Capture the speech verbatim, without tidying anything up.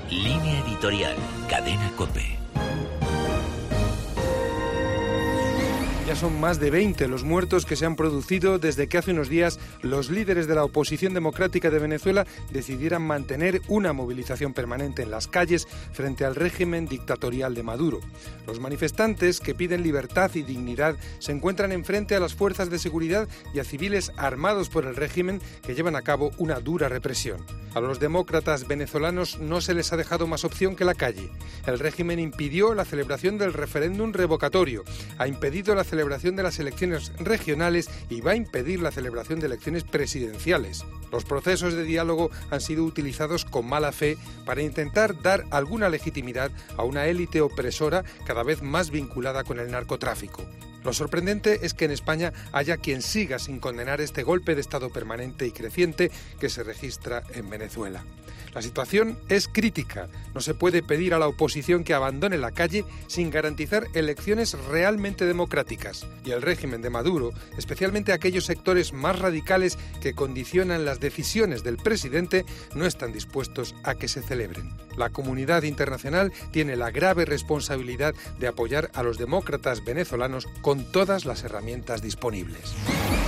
Línea editorial, Cadena COPE. Ya son más de veinte los muertos que se han producido desde que hace unos días los líderes de la oposición democrática de Venezuela decidieran mantener una movilización permanente en las calles frente al régimen dictatorial de Maduro. Los manifestantes, que piden libertad y dignidad, se encuentran enfrente a las fuerzas de seguridad y a civiles armados por el régimen que llevan a cabo una dura represión. A los demócratas venezolanos no se les ha dejado más opción que la calle. El régimen impidió la celebración del referéndum revocatorio, ha impedido la celebración celebración de las elecciones regionales y va a impedir la celebración de elecciones presidenciales. Los procesos de diálogo han sido utilizados con mala fe para intentar dar alguna legitimidad a una élite opresora cada vez más vinculada con el narcotráfico. Lo sorprendente es que en España haya quien siga sin condenar este golpe de Estado permanente y creciente que se registra en Venezuela. La situación es crítica. No se puede pedir a la oposición que abandone la calle sin garantizar elecciones realmente democráticas. Y el régimen de Maduro, especialmente aquellos sectores más radicales que condicionan las decisiones del presidente, no están dispuestos a que se celebren. La comunidad internacional tiene la grave responsabilidad de apoyar a los demócratas venezolanos con todas las herramientas disponibles.